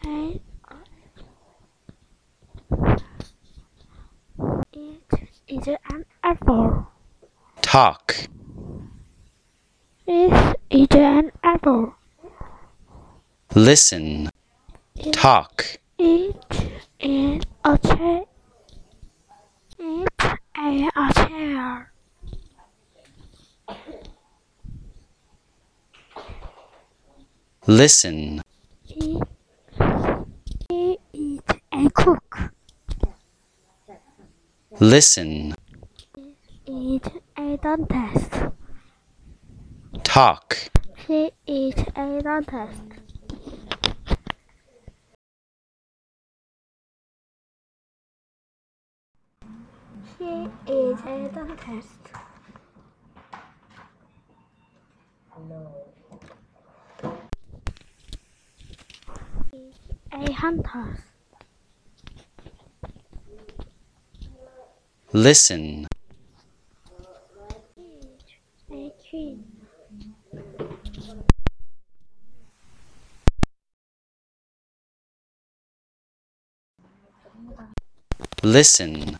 It is an apple. Talk. It is an apple. Listen. Talk. It is a chair. It's a chair. Listen. He is a cook. Listen. He is a dentist. Talk. She is a dentist. She is a dentist. A hunter. Listen. A queen. Listen.